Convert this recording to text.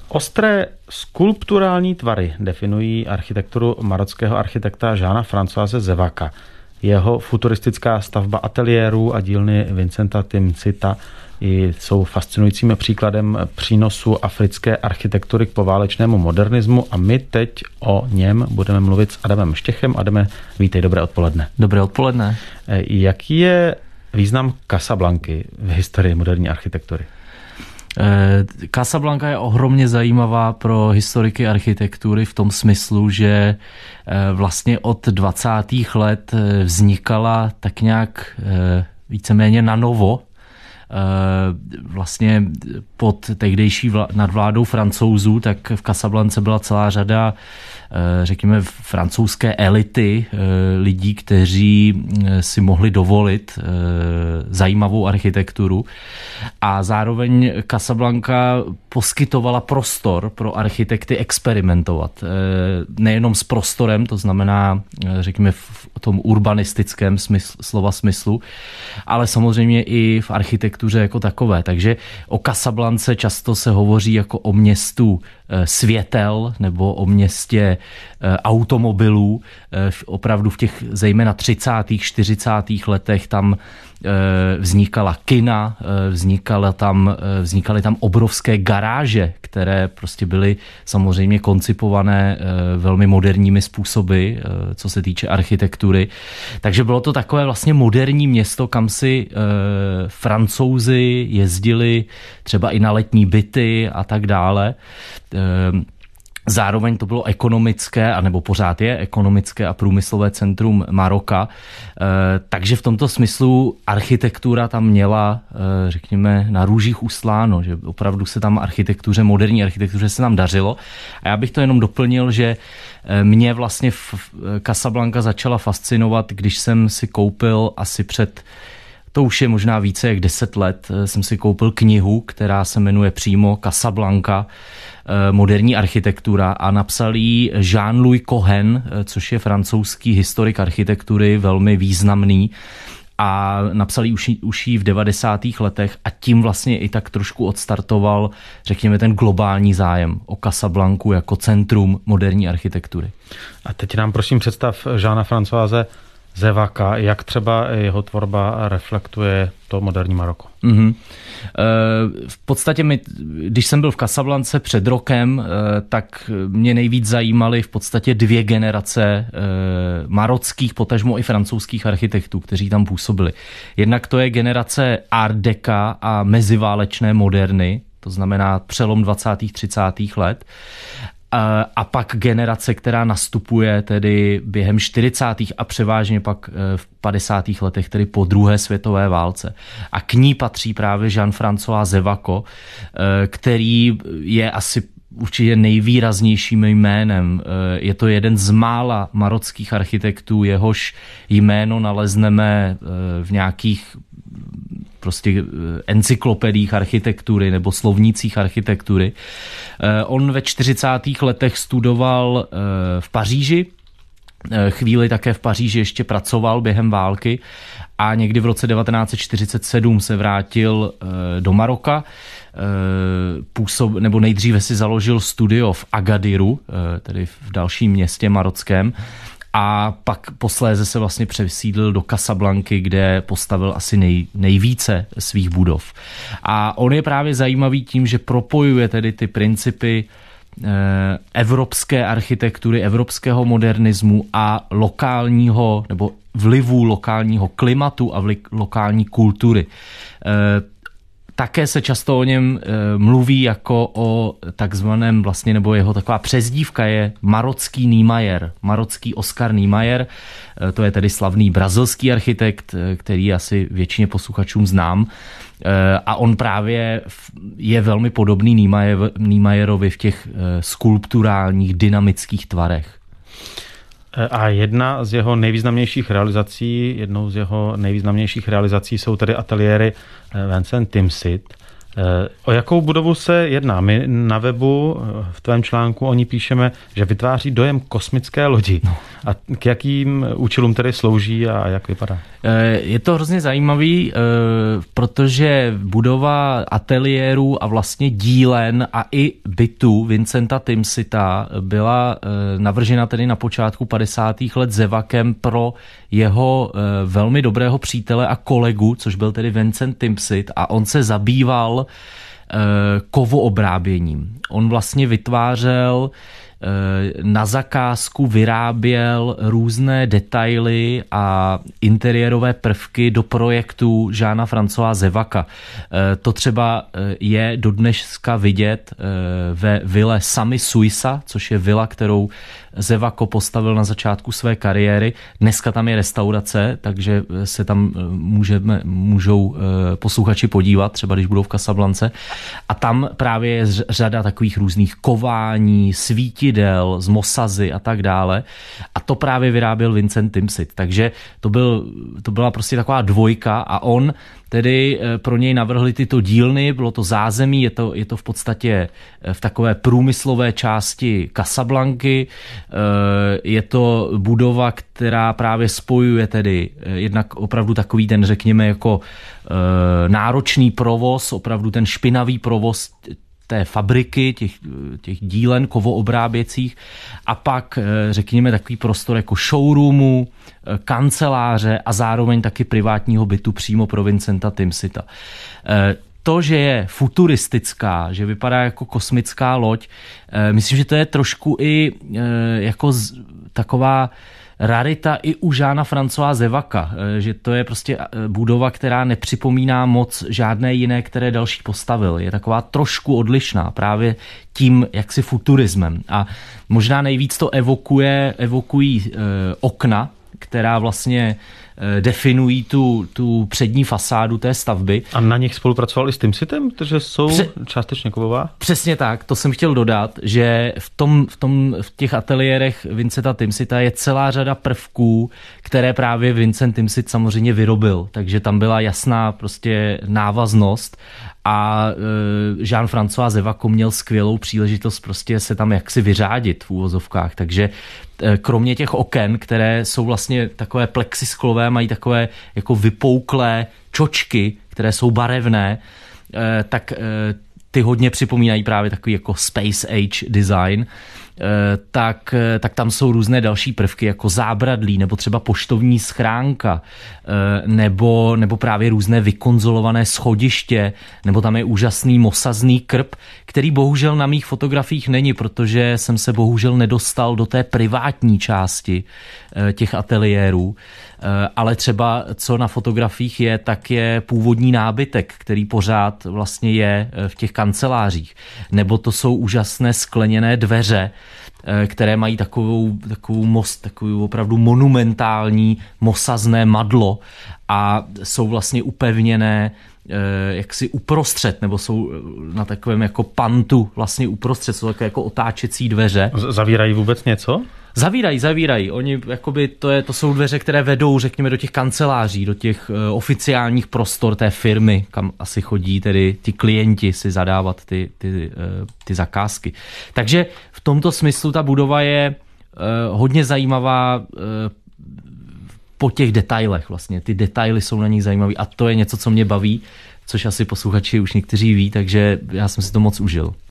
Ostré skulpturální tvary definují architekturu marockého architekta Jeana Françoise Zevaka. Jeho futuristická stavba ateliérů a dílny Vincenta Timsita jsou fascinujícím příkladem přínosu africké architektury k poválečnému modernismu a my teď o něm budeme mluvit s Adamem Štěchem. Adame, vítej, dobré odpoledne. Dobré odpoledne. Jaký je význam Casablanky v historii moderní architektury? Casablanca je ohromně zajímavá pro historiky architektury v tom smyslu, že vlastně od 20. let vznikala tak nějak víceméně na novo. Vlastně pod tehdejší nadvládou Francouzů, tak v Casablance byla celá řada, řekněme, francouzské elity, lidí, kteří si mohli dovolit zajímavou architekturu. A zároveň Casablanca poskytovala prostor pro architekty experimentovat. Nejenom s prostorem, to znamená, řekněme, v tom urbanistickém slova smyslu, ale samozřejmě i v architektuře jako takové. Takže o Casablance často se hovoří jako o městu světel nebo o městě automobilů. Opravdu v těch zejména 30. 40. letech tam vznikala kina, vznikaly tam obrovské garáže, které prostě byly samozřejmě koncipované velmi moderními způsoby, co se týče architektury. Takže bylo to takové vlastně moderní město, kam si Francouzi jezdili třeba i na letní byty a tak dále. Zároveň to bylo ekonomické, anebo pořád je ekonomické a průmyslové centrum Maroka. Takže v tomto smyslu architektura tam měla, řekněme, na růžích ustláno, že opravdu se tam moderní architektuře se tam dařilo. A já bych to jenom doplnil, že mě vlastně Casablanca začala fascinovat, když jsem si koupil asi to už je možná více jak 10 let, jsem si koupil knihu, která se jmenuje přímo Casablanca, moderní architektura, a napsal ji Jean-Louis Cohen, což je francouzský historik architektury, velmi významný, a napsal ji už v 90. letech a tím vlastně i tak trošku odstartoval, řekněme, ten globální zájem o Casablancu jako centrum moderní architektury. A teď nám prosím představ Jeana Françoise Zevaka, jak třeba jeho tvorba reflektuje to moderní Maroko. V podstatě když jsem byl v Casablance před rokem, tak mě nejvíc zajímaly v podstatě 2 generace marockých, potažmo i francouzských architektů, kteří tam působili. Jednak to je generace Art Deca a meziválečné moderny, to znamená přelom 20. 30. let. A pak generace, která nastupuje tedy během 40. a převážně pak v 50. letech, tedy po druhé světové válce. A k ní patří právě Jean-François Zevako, který je asi určitě nejvýraznějším jménem. Je to jeden z mála marockých architektů, jehož jméno nalezneme v nějakých prostě encyklopediích architektury nebo slovnících architektury. On ve 40. letech studoval v Paříži, chvíli také v Paříži ještě pracoval během války a někdy v roce 1947 se vrátil do Maroka. Nebo nejdříve si založil studio v Agadiru, tedy v dalším městě marockém, a pak posléze se vlastně přesídlil do Casablanky, kde postavil asi nejvíce svých budov. A on je právě zajímavý tím, že propojuje tedy ty principy evropské architektury, evropského modernismu a lokálního nebo vlivu lokálního klimatu a lokální kultury. Také se často o něm mluví jako o takzvaném vlastně, nebo jeho taková přezdívka je marocký Niemeyer, marocký Oscar Niemeyer. To je tedy slavný brazilský architekt, který asi většině posluchačům znám. A on právě je velmi podobný Niemeyerovi v těch skulpturálních dynamických tvarech. A jednou z jeho nejvýznamnějších realizací jsou tedy ateliéry Vincent Timsit. O jakou budovu se jedná? My na webu v tvém článku o ní píšeme, že vytváří dojem kosmické lodi. A k jakým účelům tedy slouží a jak vypadá? Je to hrozně zajímavý, protože budova ateliérů a vlastně dílen a i bytů Vincenta Timsita byla navržena tedy na počátku 50. let Zevakem pro jeho velmi dobrého přítele a kolegu, což byl tedy Vincent Timsit, a on se zabýval kovoobráběním. On vlastně vytvářel, na zakázku vyráběl různé detaily a interiérové prvky do projektu Jeana Françoise Zevaka. To třeba je dodneska vidět ve vile Sami Suissa, což je vila, kterou Zevako postavil na začátku své kariéry. Dneska tam je restaurace, takže se tam můžou posluchači podívat, třeba když budou v Casablance. A tam právě je řada takových různých kování, svítidel z mosazy a tak dále. A to právě vyráběl Vincent Timsit. Takže to byla prostě taková dvojka a on tedy pro něj navrhli tyto dílny, bylo to zázemí, je to v podstatě v takové průmyslové části Casablanky, je to budova, která právě spojuje tedy jednak opravdu takový ten, řekněme, jako náročný provoz, opravdu ten špinavý provoz té fabriky, těch dílen kovoobráběcích a pak, řekněme, takový prostor jako showroomu, kanceláře a zároveň taky privátního bytu přímo pro Vincenta Timsita. To, že je futuristická, že vypadá jako kosmická loď, myslím, že to je trošku i jako taková rarita i u Jeana Françoise Zevaka, že to je prostě budova, která nepřipomíná moc žádné jiné, které další postavil. Je taková trošku odlišná právě tím jaksi futurismem. A možná nejvíc to evokují okna, která vlastně definují tu přední fasádu té stavby. A na nich spolupracoval i s Timsitem, protože jsou částečně kovová? Přesně tak, to jsem chtěl dodat, že v těch ateliérech Vincenta Timsita je celá řada prvků, které právě Vincent Timsit samozřejmě vyrobil, takže tam byla jasná prostě návaznost a Jean-François Zevako měl skvělou příležitost prostě se tam jaksi vyřádit v úvozovkách, takže kromě těch oken, které jsou vlastně takové plexisklové, mají takové jako vypouklé čočky, které jsou barevné, tak ty hodně připomínají právě takový jako space age design, tak tam jsou různé další prvky, jako zábradlí, nebo třeba poštovní schránka, nebo právě různé vykonzolované schodiště, nebo tam je úžasný mosazný krb, který bohužel na mých fotografiích není, protože jsem se bohužel nedostal do té privátní části těch ateliérů, ale třeba co na fotografiích je, tak je původní nábytek, který pořád vlastně je v těch kancelářích, nebo to jsou úžasné skleněné dveře, které mají takovou opravdu monumentální mosazné madlo a jsou vlastně upevněné jaksi uprostřed, nebo jsou na takovém jako pantu vlastně uprostřed, jsou takové jako otáčecí dveře. Zavírají vůbec něco? Zavírají. Oni jakoby to jsou dveře, které vedou, řekněme, do těch kanceláří, do těch oficiálních prostor té firmy, kam asi chodí tedy ti klienti si zadávat ty zakázky. Takže v tomto smyslu ta budova je hodně zajímavá po těch detailech vlastně. Ty detaily jsou na nich zajímavý a to je něco, co mě baví, což asi posluchači už někteří ví, takže já jsem si to moc užil.